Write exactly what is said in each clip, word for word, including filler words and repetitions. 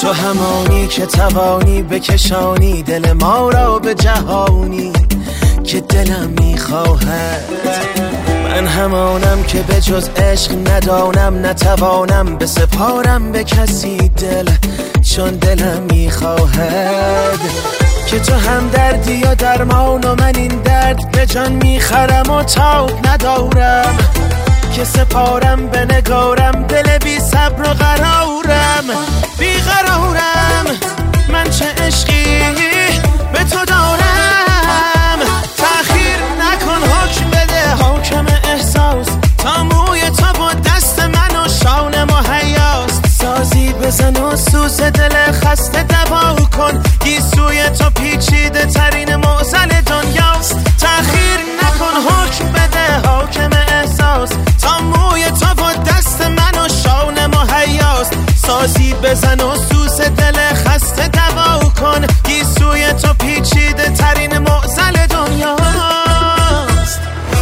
تو همانی که توانی بکشانی دل ما را به جهانی که دلم میخواهد. من همانم که به جز عشق ندانم، نتوانم به سپارم به کسی دل، چون دلم میخواهد. که تو هم دردی و درمان و من این درد به جان میخرم و تاب ندارم، که سپارم به نگارم دل بی صبر و قرارم. بی قرارم من چه عشقی به تو دارم. تأخیر نکن حکم بده حاکم احساس، تا موی تو با دست من و شانه مهیاست. سازی بزن و سوز دل خسته دوا کن، گیسوی تو پیچیده ترین معضل دنیاست. تأخیر نکن حکم بده حاکم احساس، تا موی تو با دست من و شانه مهیاست. سازی بزن و سوز دل خسته دوا کن، گیسوی تو پیچیده ترین معضل دنیاست.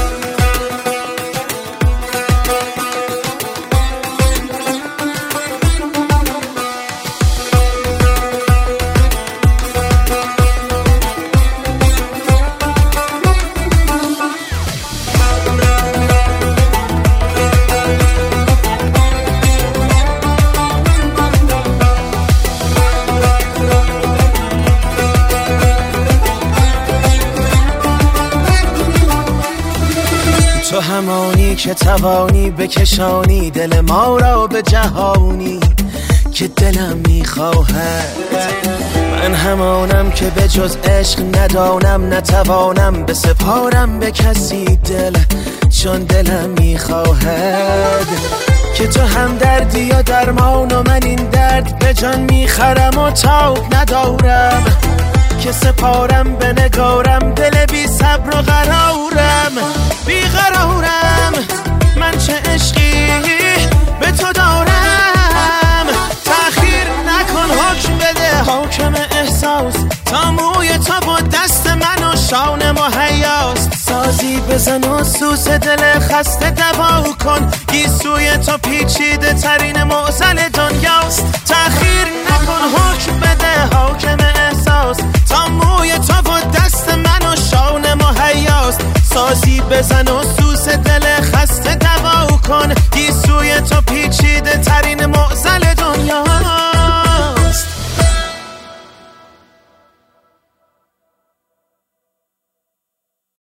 تو همانی که توانی بکشانی دل ما را به جهانی که دلم میخواهد. من همانم که به جز عشق ندانم، نتوانم به سپارم به کسی دل، چون دلم میخواهد. که تو هم دردی و درمان و من این درد به جان میخرم و تاب ندارم، که سپارم به نگارم دل بی صبر و قرارم. بی قرارم من چه عشقی به تو دارم. تأخیر نکن حکم بده حاکم احساس، تا موی تو با دست من و شانه مهیاست. سازی بزن و سوز دل خسته دوا کن، گیسوی تو پیچیده ترین معضل دنیاست. تأخیر نکن حکم بده حاکم احساس، تا موی تو با دست من و شانه مهیاست. سازی بزن و سوز دل خسته دوا کن، گیسوی تو پیچیده ترین